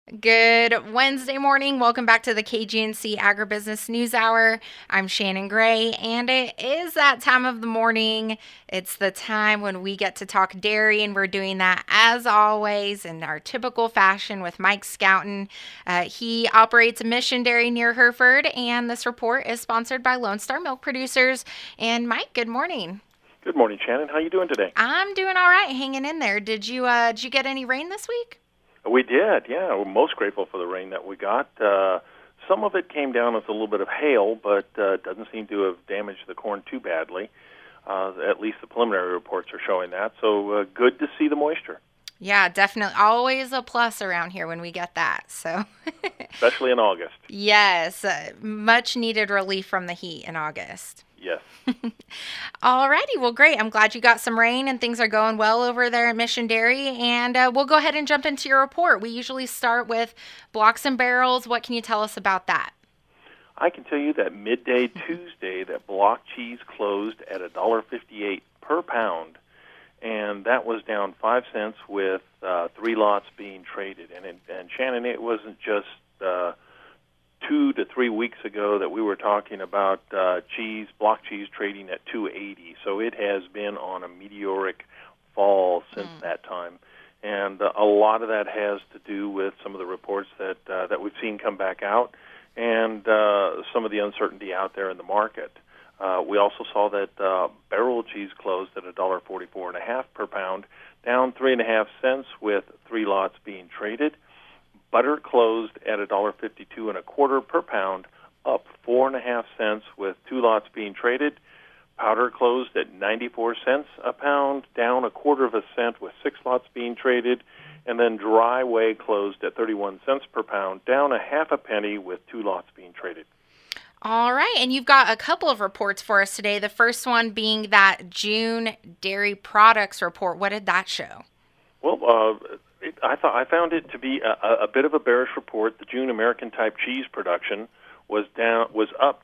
Good Wednesday morning. Welcome back to the KGNC Agribusiness News Hour. I'm Shannon Gray, and it is that time of the morning. It's the time when we get to talk dairy, and we're doing that as always in our typical fashion with Mike Scouten. He operates Mission Dairy near Hereford, and this report is sponsored by Lone Star Milk Producers. And Mike, good morning. Good morning, Shannon. How you doing today? I'm doing all right, hanging in there. Did you get any rain this week? We did, yeah. We're most grateful for the rain that we got. Some of it came down with a little bit of hail, but doesn't seem to have damaged the corn too badly. At least the preliminary reports are showing that. So good to see the moisture, Yeah, definitely. Always a plus around here when we get that. So, especially in August. yes, much needed relief from the heat in August. Yes. Alrighty, well, great. I'm glad you got some rain and things are going well over there at Mission Dairy. And we'll go ahead and jump into your report. We usually start with blocks and barrels. What can you tell us about that? I can tell you that midday Tuesday, that block cheese closed at $1.58 per pound, and that was down 5 cents with three lots being traded. And Shannon, it wasn't just 2 to 3 weeks ago that we were talking about block cheese trading at 280. So it has been on a meteoric fall since that time. And a lot of that has to do with some of the reports that we've seen come back out, and some of the uncertainty out there in the market. We also saw that barrel cheese closed at $1.44.5 per pound, down 3.5 cents with three lots being traded. Butter closed at $1.52 per pound, up 4.5 cents with two lots being traded. Powder closed at 94 cents a pound, down a quarter of a cent with six lots being traded. And then dry whey closed at 31 cents per pound, down a half a penny with two lots being traded. All right, and you've got a couple of reports for us today. The first one being that June dairy products report. What did that show? Well, I found it to be a bit of a bearish report. The June American type cheese production was up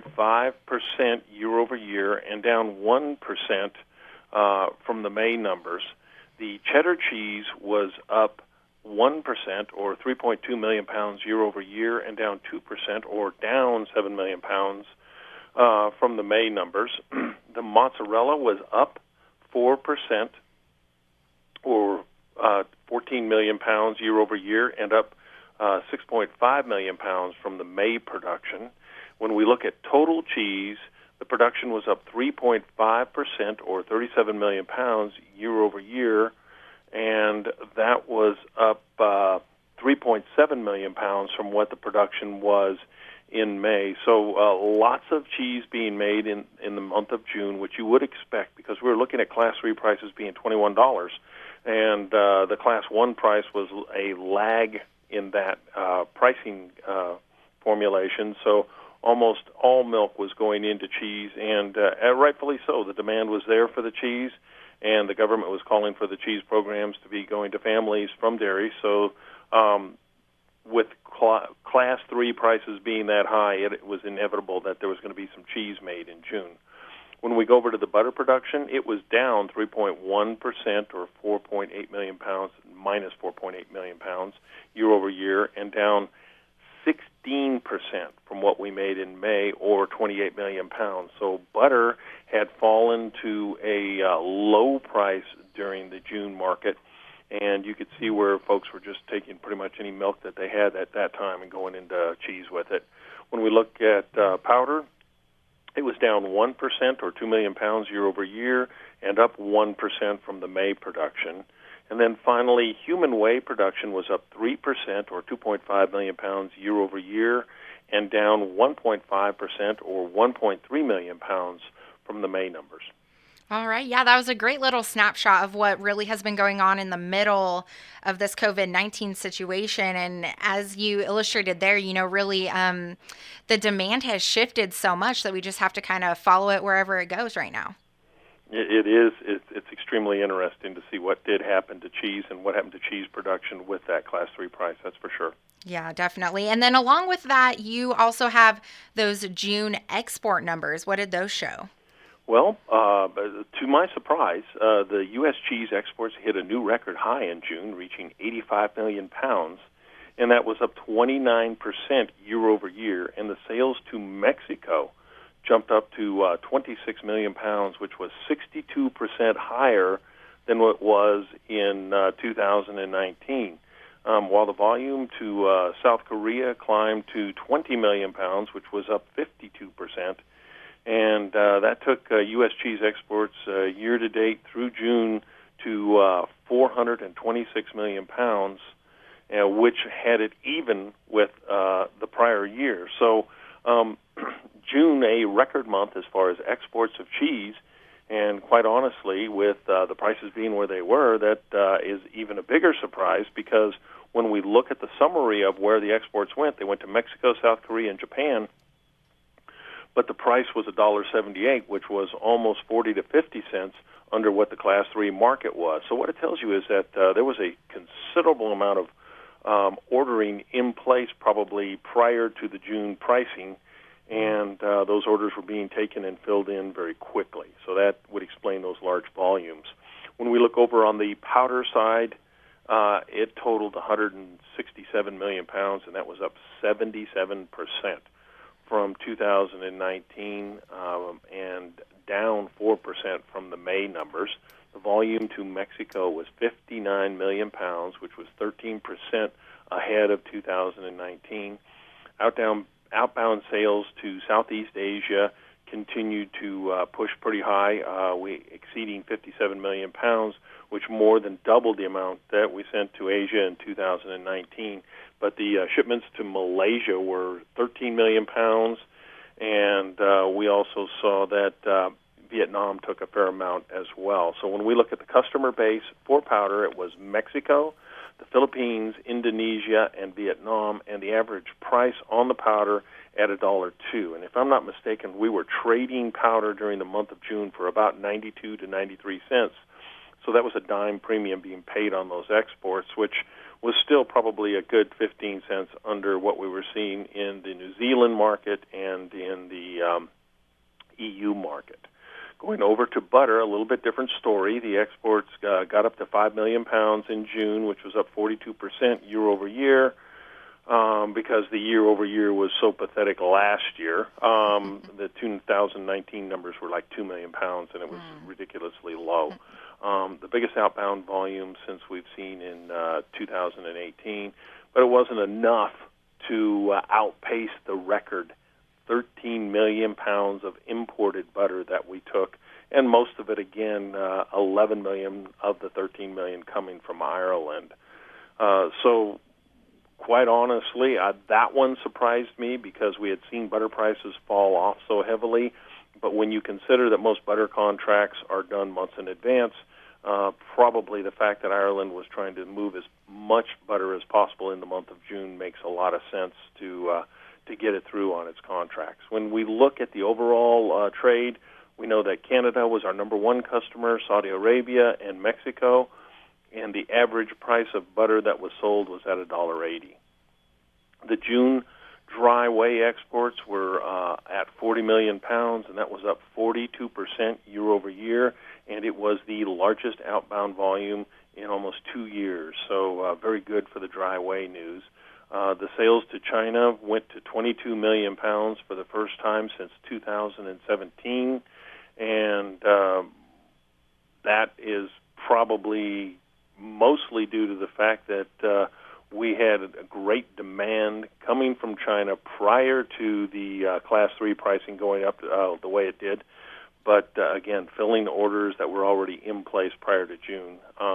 2.5% year over year and down 1% from the May numbers. The cheddar cheese was up 1% or 3.2 million pounds year over year and down 2% or down 7 million pounds from the May numbers. The mozzarella was up 4% or 14 million pounds year over year and up 6.5 million pounds from the May production. When we look at total cheese, the production was up 3.5% or 37 million pounds year over year, and that was up 3.7 million pounds from what the production was in May. So lots of cheese being made in the month of June, which you would expect because we were looking at Class 3 prices being $21, and the Class 1 price was a lag in that pricing formulation. So almost all milk was going into cheese, and rightfully so. The demand was there for the cheese, and the government was calling for the cheese programs to be going to families from dairy. So with Class 3 prices being that high, it was inevitable that there was going to be some cheese made in June. When we go over to the butter production, it was down 3.1% or 4.8 million pounds, minus 4.8 million pounds year over year, and down 16% from what we made in May, or 28 million pounds. So butter had fallen to a low price during the June market, and you could see where folks were just taking pretty much any milk that they had at that time and going into cheese with it. When we look at powder, it was down 1% or 2 million pounds year over year and up 1% from the May production. And then finally, human whey production was up 3% or 2.5 million pounds year over year and down 1.5% or 1.3 million pounds from the May numbers. All right. Yeah, that was a great little snapshot of what really has been going on in the middle of this COVID-19 situation. And as you illustrated there, really the demand has shifted so much that we just have to kind of follow it wherever it goes right now. It is. It's extremely interesting to see what did happen to cheese and what happened to cheese production with that Class 3 price, that's for sure. Yeah, definitely. And then along with that, you also have those June export numbers. What did those show? Well, to my surprise, the U.S. cheese exports hit a new record high in June, reaching 85 million pounds. and that was up 29% year over year. And the sales to Mexico jumped up to 26 million pounds, which was 62% higher than what it was in 2019. While the volume to South Korea climbed to 20 million pounds, which was up 52%. And that took U.S. cheese exports year-to-date through June to 426 million pounds, which had it even with the prior year. So June, a record month as far as exports of cheese, and quite honestly, with the prices being where they were, that is even a bigger surprise, because when we look at the summary of where the exports went, they went to Mexico, South Korea, and Japan, but the price was $1.78, which was almost 40 to 50 cents under what the Class 3 market was. So what it tells you is that there was a considerable amount of ordering in place probably prior to the June pricing, and those orders were being taken and filled in very quickly. So that would explain those large volumes. When we look over on the powder side, it totaled 167 million pounds, and that was up 77% from 2019 and down 4% from the May numbers. The volume to Mexico was 59 million pounds, which was 13% ahead of 2019. Outbound sales to Southeast Asia continued to push pretty high, we exceeding 57 million pounds, which more than doubled the amount that we sent to Asia in 2019. But the shipments to Malaysia were 13 million pounds, and we also saw that Vietnam took a fair amount as well. So when we look at the customer base for powder, it was Mexico, the Philippines, Indonesia, and Vietnam, and the average price on the powder at $1.02. And if I'm not mistaken, we were trading powder during the month of June for about 92 to 93 cents. So that was a dime premium being paid on those exports, which was still probably a good 15 cents under what we were seeing in the New Zealand market and in the EU market. Going over to butter, a little bit different story. The exports got up to 5 million pounds in June, which was up 42% year over year, because the year over year was so pathetic last year. The 2019 numbers were like 2 million pounds, and it was ridiculously low. The biggest outbound volume since we've seen in 2018, but it wasn't enough to outpace the record 13 million pounds of imported butter that we took, and most of it, again, 11 million of the 13 million coming from Ireland. So quite honestly, that one surprised me because we had seen butter prices fall off so heavily, but when you consider that most butter contracts are done months in advance, probably the fact that Ireland was trying to move as much butter as possible in the month of June makes a lot of sense to get it through on its contracts. When we look at the overall trade, we know that Canada was our number one customer, Saudi Arabia, and Mexico, and the average price of butter that was sold was at $1.80. The June dry whey exports were at 40 million pounds, and that was up 42% year over year, and it was the largest outbound volume in almost 2 years, so very good for the dry whey news. The sales to China went to 22 million pounds for the first time since 2017, and that is probably mostly due to the fact that we had a great demand coming from China prior to the Class 3 pricing going up the way it did, but again, filling orders that were already in place prior to June.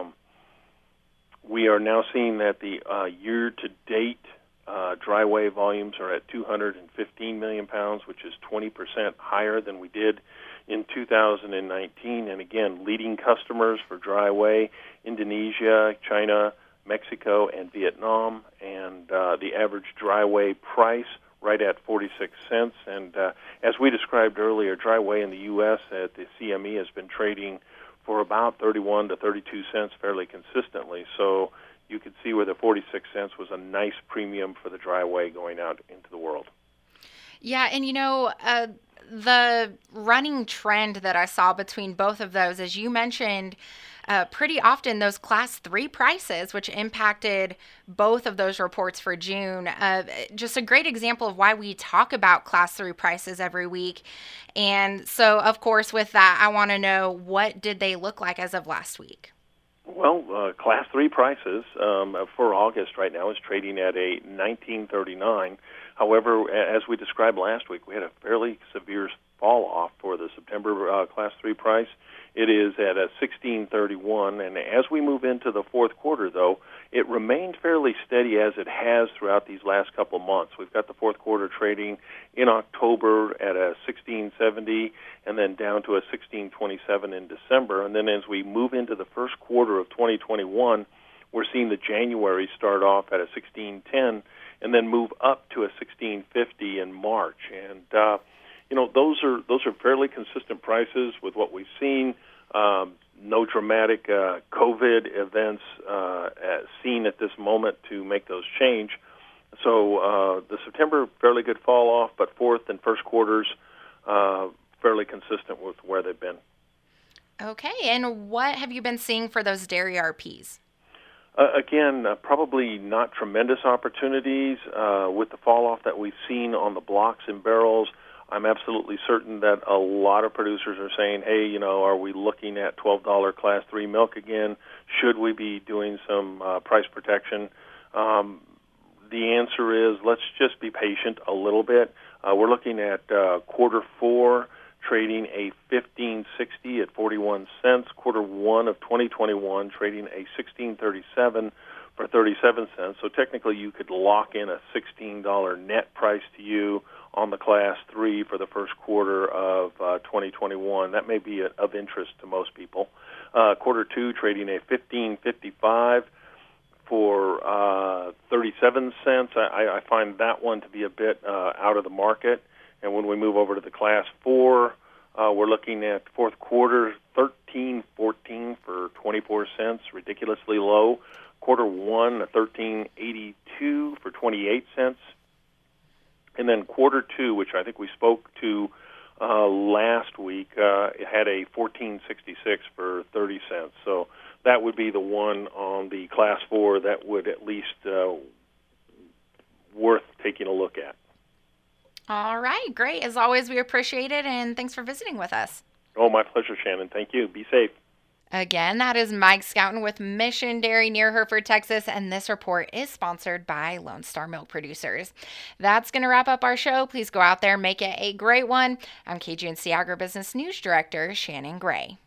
We are now seeing that the year-to-date dry whey volumes are at 215 million pounds, which is 20% higher than we did in 2019. And again, leading customers for dry whey, Indonesia, China, Mexico, and Vietnam. And the average dry whey price right at 46 cents. And as we described earlier, dry whey in the U.S. at the CME has been trading for about 31 to 32 cents fairly consistently. So you could see where the 46 cents was a nice premium for the dry whey going out into the world. Yeah, and the running trend that I saw between both of those, as you mentioned, pretty often those class 3 prices, which impacted both of those reports for June. Just a great example of why we talk about class 3 prices every week. And so, of course, with that, I want to know, what did they look like as of last week? Well, Class 3 prices for August right now is trading at a 1939. However, as we described last week, we had a fairly severe fall off for the September Class 3 price. It is at a 1631, and as we move into the fourth quarter, though, it remained fairly steady as it has throughout these last couple of months. We've got the fourth quarter trading in October at a 1670, and then down to a 1627 in December. And then as we move into the first quarter of 2021, we're seeing the January start off at a 1610, and then move up to a 1650 in March. And those are fairly consistent prices with what we've seen. No dramatic COVID events seen at this moment to make those change. So the September, fairly good fall off, but fourth and first quarters fairly consistent with where they've been. Okay, and what have you been seeing for those dairy RPs? Again, probably not tremendous opportunities with the fall off that we've seen on the blocks and barrels. I'm absolutely certain that a lot of producers are saying, hey, are we looking at $12 Class 3 milk again? Should we be doing some price protection? The answer is, let's just be patient a little bit. We're looking at quarter 4 trading a 15.60 at 41 cents. Quarter 1 of 2021 trading a 16.37 for 37 cents. So technically you could lock in a $16 net price to you on the Class 3 for the first quarter of 2021. That may be of interest to most people. Quarter 2 trading a 15.55 for 37 cents. I find that one to be a bit out of the market. And when we move over to the Class 4, we're looking at fourth quarter 13.14 for 24 cents, ridiculously low. Quarter 1, a 13.82 for 28 cents. And then quarter 2, which I think we spoke to last week, it had a 14.66 for 30 cents. So that would be the one on the Class 4 that would at least worth taking a look at. All right, great. As always, we appreciate it, and thanks for visiting with us. Oh, my pleasure, Shannon. Thank you. Be safe. Again, that is Mike Schouten with Mission Dairy near Hereford, Texas, and this report is sponsored by Lone Star Milk Producers. That's going to wrap up our show. Please go out there, make it a great one. I'm KGNC Agribusiness News Director Shannon Gray.